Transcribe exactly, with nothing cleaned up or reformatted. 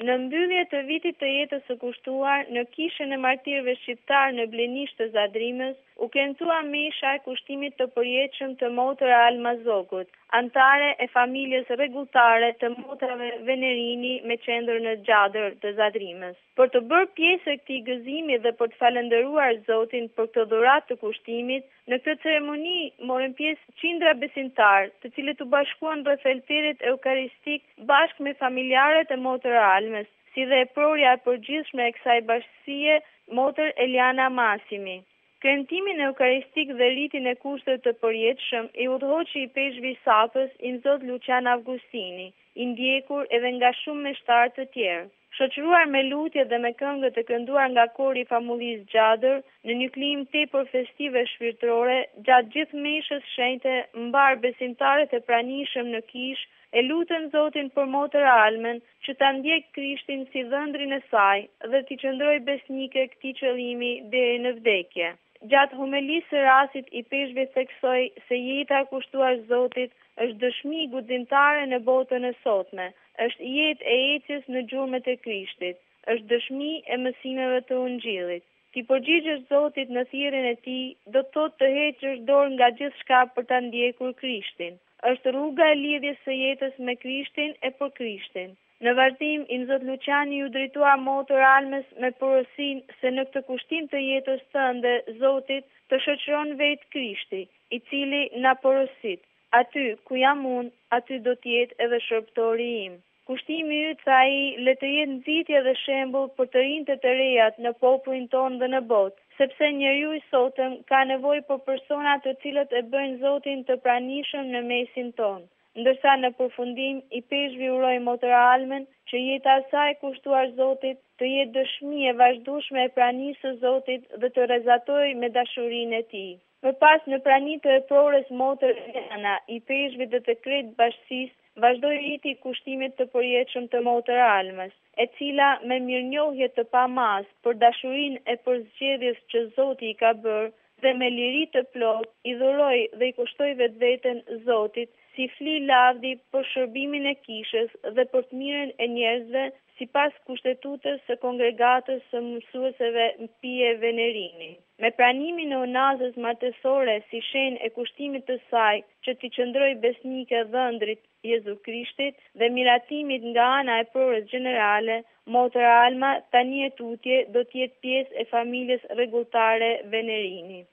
Në mbyllje të vitit të jetës së kushtuar, në kishën e martirëve shqiptar në Blenisht të Zadrimës, u kentua mesha e kushtimit të përjetshëm të motra Alma Zogut, antare e familjes rregulltare të motrave Venerini me qendër në Gjadër të Zadrimës. Për të bërë pjesë e këtij gëzimi dhe për të falendëruar Zotin për këtë dhuratë të kushtimit, në këtë ceremoni morën pjesë qindra besimtar, të cilët u bashkuan rreth elterit eukaristik bashkë me familjarët e motër Almës, si dhe e prorja e përgjithshme e kësaj bashkësie, motër Eliana Masimi. Kremtimin eukaristik dhe rritin e kushteve të përjetshëm i udhëhoqi i peshqvi Sapës i Zot Lucian Avgustini, i ndjekur edhe nga shumë meshtarë të tjerë. Shoqëruar me lutje dhe me këngët e kënduar nga kori i famullisë Gjadër, në një klim tepër festive shpirtërore, gjatë gjithë meshës shenjte, mbar besimtarët e pranishëm në kishë, e lutën Zotin për motër Almën, që ta ndjek Krishtin si dhëndrin e saj dhe t'i qëndroj besnike këtij qëllimi deri në vdekje. Gjatë homilisë së rastit i peshqve theksoi se jeta e kushtuar Zotit është dëshmi guximtare në botën e sotme, është jetë e ecjes në gjurmët e Krishtit, është dëshmi e mësimeve të Ungjillit. Ti përgjigjesh Zotit në thirrjen e tij, do të thotë të heqësh dorë nga gjithçka për ta ndjekur Krishtin. Është rruga e lidhjes së jetës me Krishtin e për Krishtin. Në vazhdim, i Zot Luciani ju drejtua motër Almës me porosinë se në këtë kushtim të jetës tënde, Zotit, të shoqëron vetë Krishti, i cili na porosit. Aty ku jam unë, aty do të jetë edhe shërbëtori im. Kushtimi yt, tha ai, le të jetë nxitje dhe shembull për të rinjtë të rejat në popullin tonë dhe në botë, sepse njeriu i sotëm ka nevojë për persona të cilët e bëjnë Zotin të pranishëm në mesin tonë. Ndërsa në përfundim i peshqvi uroi motër Almën që jeta e saj kushtuar Zotit të jetë dëshmi e vazhdueshme e pranisë së Zotit dhe të rrezatojë me dashurinë e tij. Më pas në prani të eprores motër Eliana, i peshqvit dhe të krejtë bashkësisë, vazhdoi riti i kushtimit të përjetshëm të motër Almës, e cila me mirënjohje të pamas për dashurinë e përzgjedhjes që Zoti i ka bërë dhe me liri të plot, i dhuroi dhe i kushtoi vetveten Zotit, si fli lavdi për shërbimin e kishës dhe për të mirën e njerëzve, sipas kushtetutës së kongregatës së mësueseve Pije Venerini. Me pranimin e unazës martësore si shenjë e kushtimit të saj që t'i qëndroj besnike dhëndrit Jezu Krishtit dhe miratimit nga ana e prores gjenerale, motër Alma tani e tutje do të jetë pjesë e familjes rregulltare Venerini.